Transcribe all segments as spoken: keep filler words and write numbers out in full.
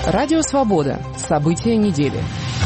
Радио «Свобода». События недели.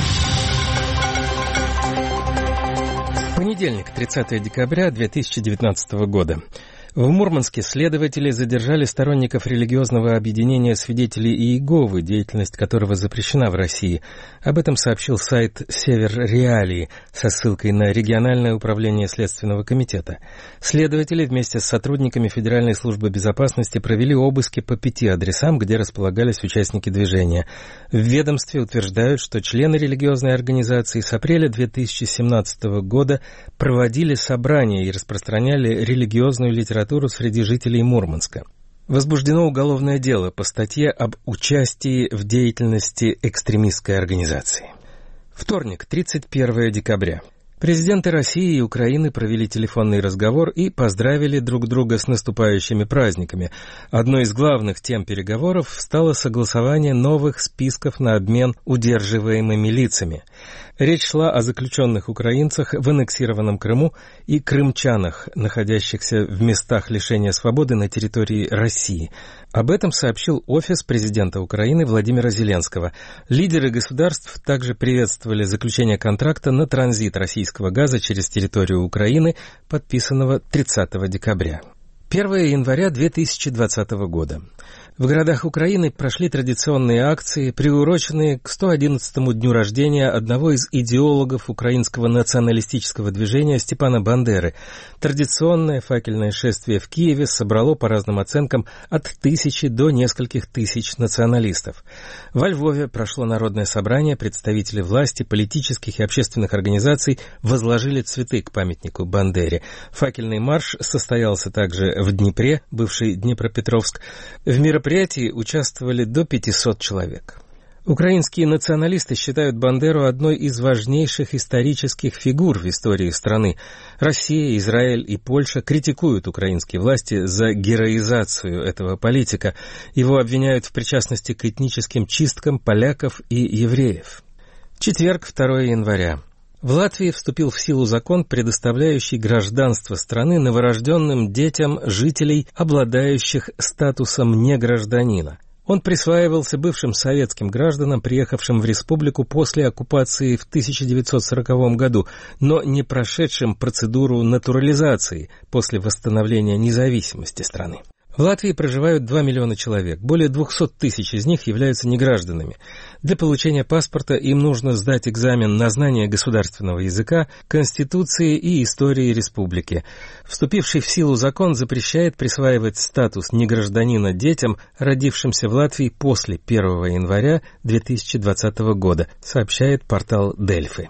Понедельник, тридцатое декабря две тысячи девятнадцатого года. В Мурманске следователи задержали сторонников религиозного объединения свидетелей Иеговы, деятельность которого запрещена в России. Об этом сообщил сайт «Север Реалии» со ссылкой на региональное управление Следственного комитета. Следователи вместе с сотрудниками Федеральной службы безопасности провели обыски по пяти адресам, где располагались участники движения. В ведомстве утверждают, что члены религиозной организации с апреля две тысячи семнадцатого года проводили собрания и распространяли религиозную литературу среди жителей Мурманска. Возбуждено уголовное дело по статье об участии в деятельности экстремистской организации. Вторник, тридцать первое декабря. Президенты России и Украины провели телефонный разговор и поздравили друг друга с наступающими праздниками. Одной из главных тем переговоров стало согласование новых списков на обмен удерживаемыми лицами. Речь шла о заключенных украинцах в аннексированном Крыму и крымчанах, находящихся в местах лишения свободы на территории России. Об этом сообщил офис президента Украины Владимира Зеленского. Лидеры государств также приветствовали заключение контракта на транзит российского газа через территорию Украины, подписанного тридцатого декабря. первого января две тысячи двадцатого года. В городах Украины прошли традиционные акции, приуроченные к сто одиннадцатому дню рождения одного из идеологов украинского националистического движения Степана Бандеры. Традиционное факельное шествие в Киеве собрало, по разным оценкам, от тысячи до нескольких тысяч националистов. Во Львове прошло народное собрание, представители власти, политических и общественных организаций возложили цветы к памятнику Бандере. Факельный марш состоялся также в Днепре, бывший Днепропетровск. В мероприятии участвовали до пятисот человек. Украинские националисты считают Бандеру одной из важнейших исторических фигур в истории страны. Россия, Израиль и Польша критикуют украинские власти за героизацию этого политика. Его обвиняют в причастности к этническим чисткам поляков и евреев. Четверг, второго января. В Латвии вступил в силу закон, предоставляющий гражданство страны новорожденным детям жителей, обладающих статусом негражданина. Он присваивался бывшим советским гражданам, приехавшим в республику после оккупации в тысяча девятьсот сороковом году, но не прошедшим процедуру натурализации после восстановления независимости страны. В Латвии проживают два миллиона человек, более двухсот тысяч из них являются негражданами. Для получения паспорта им нужно сдать экзамен на знание государственного языка, конституции и истории республики. Вступивший в силу закон запрещает присваивать статус негражданина детям, родившимся в Латвии после первого января две тысячи двадцатого года, сообщает портал Дельфи.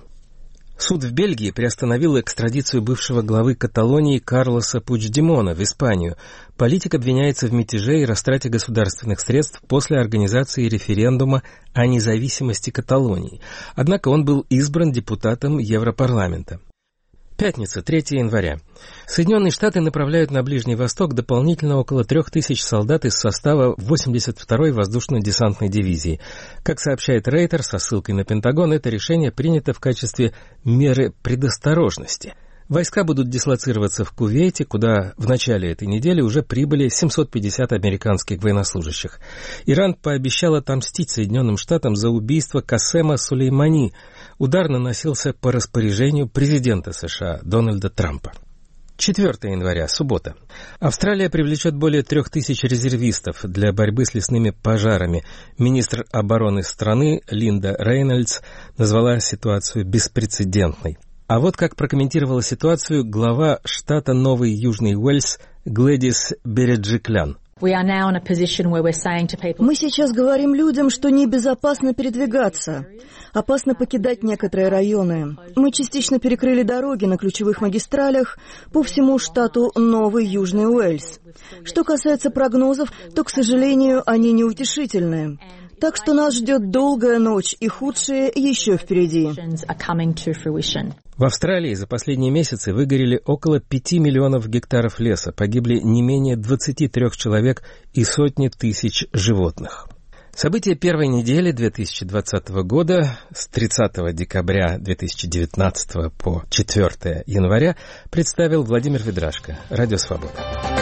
Суд в Бельгии приостановил экстрадицию бывшего главы Каталонии Карлоса Пучдемона в Испанию. Политик обвиняется в мятеже и растрате государственных средств после организации референдума о независимости Каталонии. Однако он был избран депутатом Европарламента. Пятница, третьего января. Соединенные Штаты направляют на Ближний Восток дополнительно около трех тысяч солдат из состава восемьдесят второй воздушно-десантной дивизии. Как сообщает Рейтер со ссылкой на Пентагон, это решение принято в качестве меры предосторожности. Войска будут дислоцироваться в Кувейте, куда в начале этой недели уже прибыли семьсот пятьдесят американских военнослужащих. Иран пообещал отомстить Соединенным Штатам за убийство Касема Сулеймани. Удар наносился по распоряжению президента США Дональда Трампа. четвертого января, суббота. Австралия привлечет более трех тысяч резервистов для борьбы с лесными пожарами. Министр обороны страны Линда Рейнольдс назвала ситуацию беспрецедентной. А вот как прокомментировала ситуацию глава штата Новый Южный Уэльс Глэдис Береджиклян. Мы сейчас говорим людям, что небезопасно передвигаться, опасно покидать некоторые районы. Мы частично перекрыли дороги на ключевых магистралях по всему штату Новый Южный Уэльс. Что касается прогнозов, то, к сожалению, они неутешительные. Так что нас ждет долгая ночь, и худшее еще впереди. В Австралии за последние месяцы выгорели около пяти миллионов гектаров леса, погибли не менее двадцати трёх человек и сотни тысяч животных. События первой недели две тысячи двадцатого года с тридцатого декабря две тысячи девятнадцатого по четвёртого января представил Владимир Ведрашко, Радио Свобода.